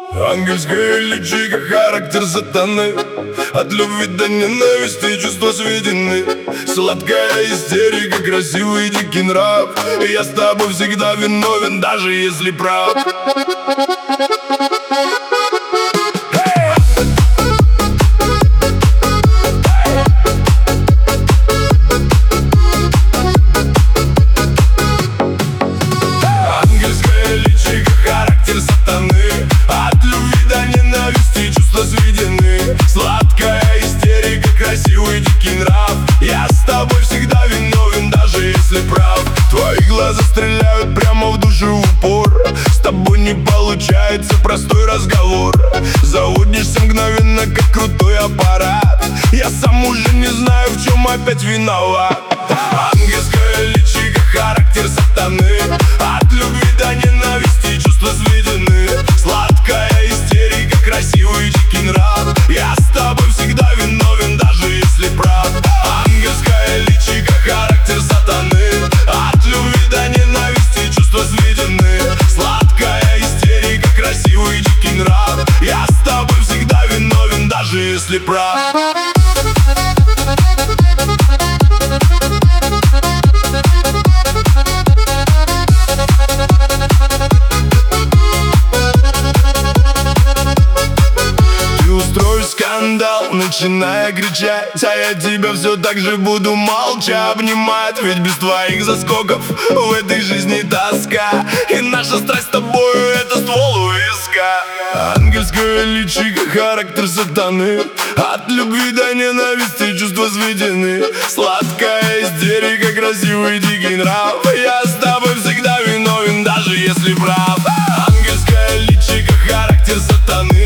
Ангельское личико, характер сатаны. От любви до ненависти чувства сведены. Сладкая истерика, красивый дикий нрав. И я с тобой всегда виновен, даже если прав. Ангельское личико, характер сатаны. От любви до ненависти чувства сведены. Сладкая истерика, красивый дикий нрав. Я с тобой всегда виновен, даже если прав. Твои глаза стреляют прямо в душу в упор. С тобой не получается простой разговор. Заводишься мгновенно, как крутой аппарат. Я сам уже не знаю, в чем опять виноват. Ангельское личико, характер сатаны. От любви до ненависти чувства сведены. Сладкая истерика, красивый дикий нрав. Я с тобой всегда виновен, даже если прав. Ангельское личико, характер сатаны. От любви до ненависти чувства сведены. Сладкая истерика, красивый дикий нрав. Я с тобой всегда виновен, даже если прав. Скандал, начиная кричать, а я тебя все так же буду молча обнимать. Ведь без твоих заскоков в этой жизни тоска. И наша страсть с тобою — это ствол у виска. Ангельское личико, характер сатаны. От любви до ненависти чувства сведены. Сладкая истерика, красивый дикий нрав. Я с тобой всегда виновен, даже если прав. Ангельское личико, характер сатаны.